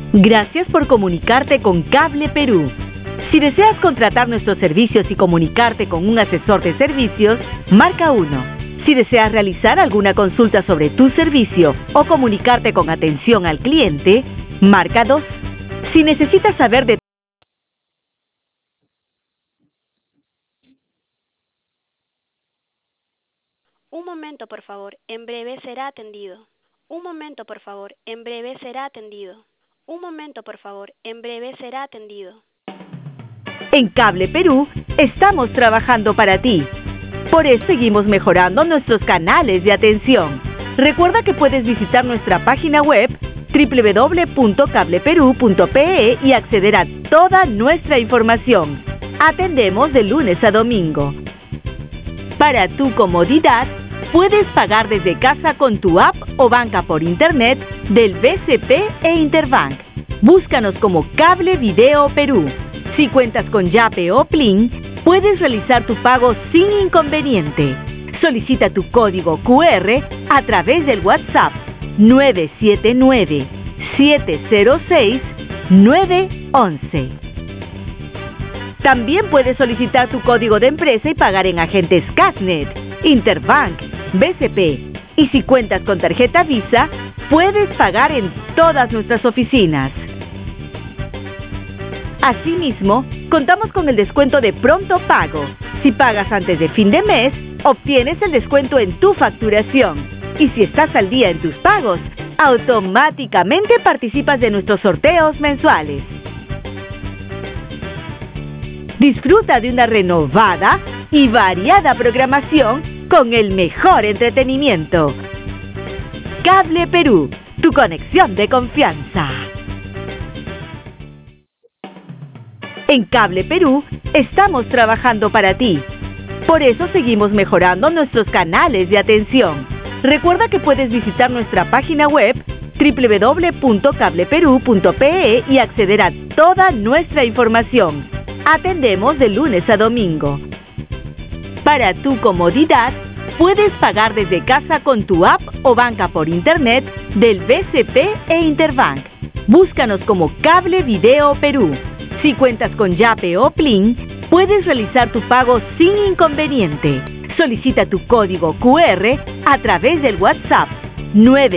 Gracias por comunicarte con Cable Perú. Si deseas contratar nuestros servicios y comunicarte con un asesor de servicios, marca 1. Si deseas realizar alguna consulta sobre tu servicio o comunicarte con atención al cliente, marca 2. Si necesitas saber de Un momento, por favor. En breve será atendido. Un momento, por favor. En breve será atendido. Un momento, por favor. En breve será atendido. En Cable Perú, estamos trabajando para ti. Por eso seguimos mejorando nuestros canales de atención. Recuerda que puedes visitar nuestra página web www.cableperu.pe y acceder a toda nuestra información. Atendemos de lunes a domingo. Para tu comodidad, puedes pagar desde casa con tu app o banca por internet del BCP e Interbank. Búscanos como Cable Video Perú. Si cuentas con Yape o Plin, puedes realizar tu pago sin inconveniente. Solicita tu código QR a través del WhatsApp 979-706-911. También puedes solicitar tu código de empresa y pagar en agentes Casnet, Interbank, BCP. Y si cuentas con tarjeta Visa, puedes pagar en todas nuestras oficinas. Asimismo, contamos con el descuento de pronto pago. Si pagas antes de fin de mes, obtienes el descuento en tu facturación. Y si estás al día en tus pagos, automáticamente participas de nuestros sorteos mensuales. Disfruta de una renovada y variada programación con el mejor entretenimiento. Cable Perú, tu conexión de confianza. En Cable Perú, estamos trabajando para ti. Por eso seguimos mejorando nuestros canales de atención. Recuerda que puedes visitar nuestra página web www.cableperu.pe y acceder a toda nuestra información. Atendemos de lunes a domingo. Para tu comodidad, puedes pagar desde casa con tu app o banca por internet del BCP e Interbank. Búscanos como Cable Video Perú. Si cuentas con Yape o Plin, puedes realizar tu pago sin inconveniente. Solicita tu código QR a través del WhatsApp 9